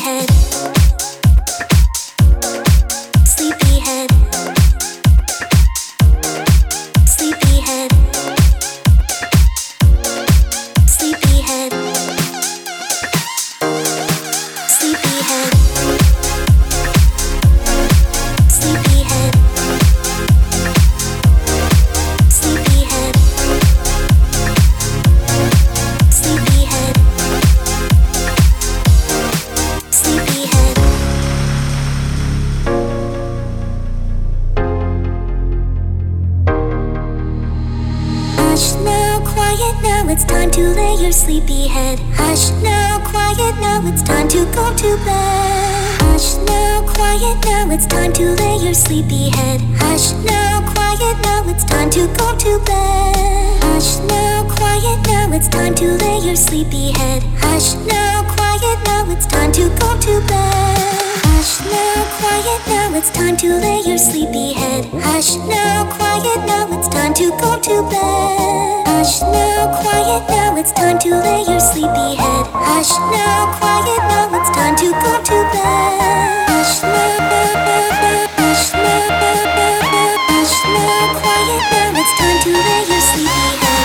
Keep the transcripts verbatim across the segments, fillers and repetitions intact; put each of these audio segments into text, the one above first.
Sleepyhead. Sleepyhead. Sleepyhead. Sleepyhead. Sleepyhead. Sleepyhead. Sleepyhead. Sleepyhead. Sleepyhead. Hush now, quiet now, it's time to lay your sleepy head. Hush now, quiet now, it's time to go to bed. Hush now, quiet now, it's time to lay your sleepy head. Hush now, quiet now, it's time to go to bed. Hush now, quiet now, it's time to lay your sleepy head. Hush now, quiet now, it's time to go to bed. Hush now, quiet now, it's time to lay your sleepy head. Hush now, quiet now, it's time to go to bed. Hush now, quiet now, it's time to lay your sleepy head. Hush now, quiet now, it's time to go to bed. Hush now, hush now, hush now, quiet now, it's time to lay your sleepy head.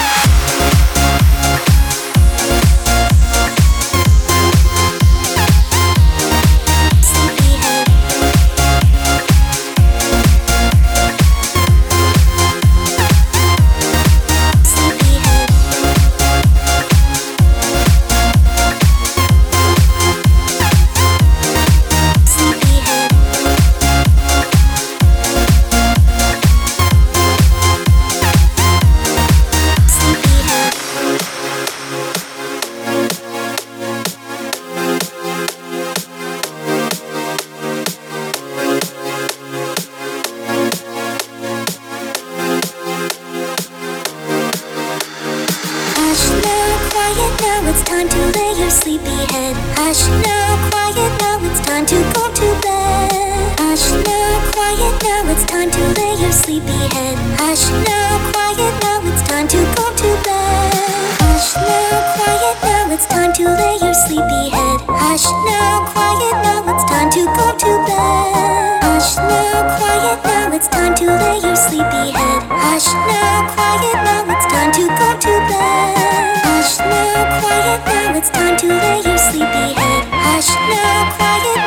It's time to lay your sleepy head. Hush now, quiet now, it's time to go to bed. Hush now, quiet now, it's time to lay your sleepy head. Hush now, quiet now, it's time to go to bed. Hush now, quiet now, it's time to lay your sleepy head. Hush now, quiet now, it's time to go to bed. Hush now, quiet now, it's time to lay your sleepy head. Hush now, quiet now, it's time to go to bed. Hush now, quiet now, it's time to lay your sleepy head. Hush now, quiet